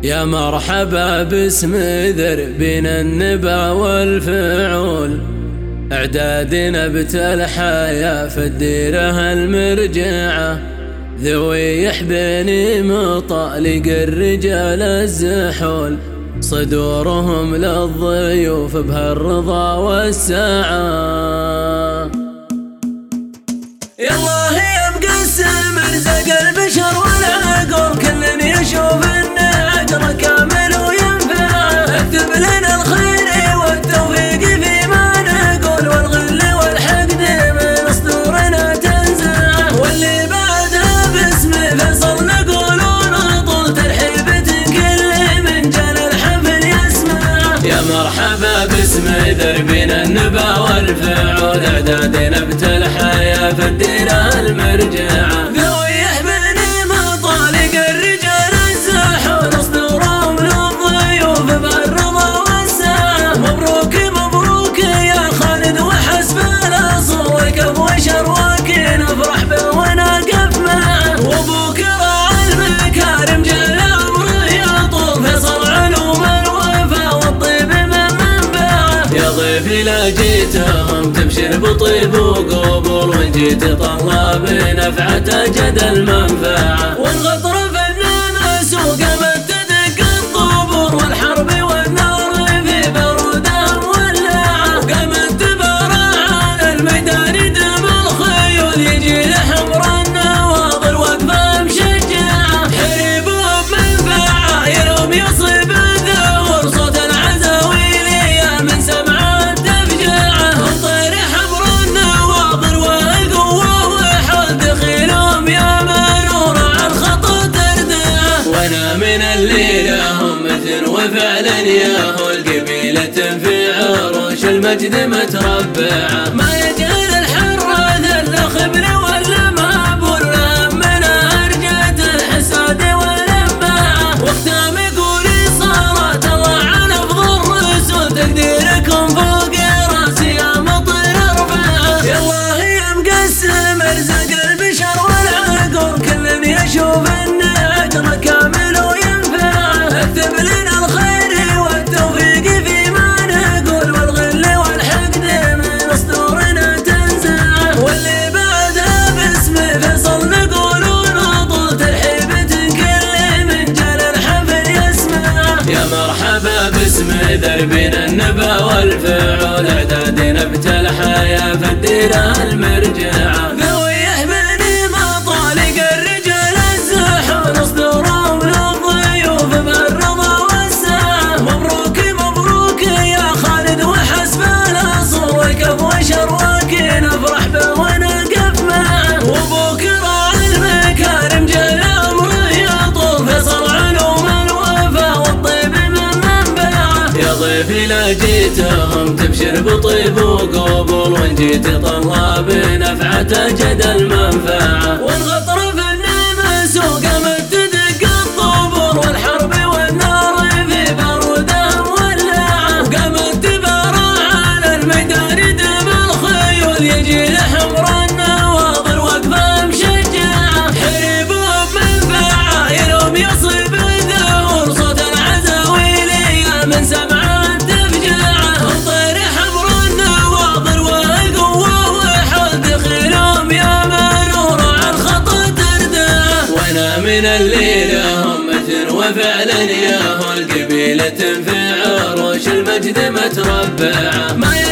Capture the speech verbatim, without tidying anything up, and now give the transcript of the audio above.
يا مرحبا باسم ذربين النبا والفعول، اعدادنا بتلحيا في الديره المرجعه، ذوي يحبني مطالق الرجال الزحول، صدورهم للضيوف بهالرضا والسعه. يا الله يا مقسم رزق البشر والعقول، كل يشوف ان اجره كامل وينفعه، اكتب لنا الخير والتوفيق فيما نقول، والغل والحقد من صدورنا تنزعه، واللي بعدها باسم فيصل نقول ونطول ترحيبة كل من جال الحفل يسمعه. يا مرحبا باسم ذربين النبا والفعول، اعدادنا بتلحيا في الديره المرجعه، ذوي يحبني مطالق الرجال الزحول، صدورهم للضيوف بالرضا والسعه. مبروك مبروك يا خالد وحسب الاصل، وكف وشرواك نفرح به ونقف معه، وابوك راعى المكارم جل امره يطول، فيصل علوم الوفا والطيب من منبعه. يا ضيفي لا جيتهم تبشر بطيب وقبول، وان جيت طلاب نفعة جد المنفعة، والغطر في الناس وقامت تدق الطبور، والحرب والنار في برودها مولعة، وقامت تبارع على الميدان يدب الخيول، يجي لحمر النواظر وقفة مشجعة، حريبه بمنفعة يلوم يصيب الذور، صوت العزاويل يا من سمع التفجعة، الطير حبر النواظر والقوة وحول دخيلهم يا منور على الخط تردعه. وانا من الليلة همة وفعلا ياهو، القبيلة في عروش المجد متربعة، ما يجهل الحراث الا خبر ولا مهبول، همنا ارجت الحساد والانباعه، واختام يقولي صارت الله على افضل الرسول، تقديركم فوق راسي يا مطر ارفعه. يا الله يا مقسم رزق البشر والعقول، كل يشوف ان اجره كامل وينفعه، اكتب لنا الخير والتوفيق فيما نقول، والغل والحقد من صدورنا تنزعه، واللي بعدها باسم فيصل نقول ونطول ترحيبة كل من جال الحفل يسمعه. يا مرحبا باسم ذربين النبا والفعول، اعدادنا بتلحيا في الديره المرجعه، ذوي يحبني مطالق الرجال الزحول، صدورهم للضيوف بالرضا والسعه. مبروك مبروك يا خالد وحسب الاصل، وكف وشرواك نفرح به ونقف معه، وابوك راعى المكارم جل امره يطول، فيصل علوم الوفا والطيب من منبعه. يا ضيفي لا جيتهم تبشر بطيب وقبول، وان جيت طلاب نفعة جد المنفعة، والغطر في النمس وقامت تدق الطبور، والحرب والنار في برودها مولعة، وقامت تبارع على الميدان يدب الخيول، يجي لحمر النواظر وقفة مشجعة، حريبه بمنفعة يلوم يصيب الذور، صوت العزاويل يا من سمع التفجعة، الطير حبر النواظر والقوة وحول دخيلهم يا منور على الخط تردعه. وانا من الليلة همة وفعلا ياهو، القبيلة في عروش المجد متربعة، ما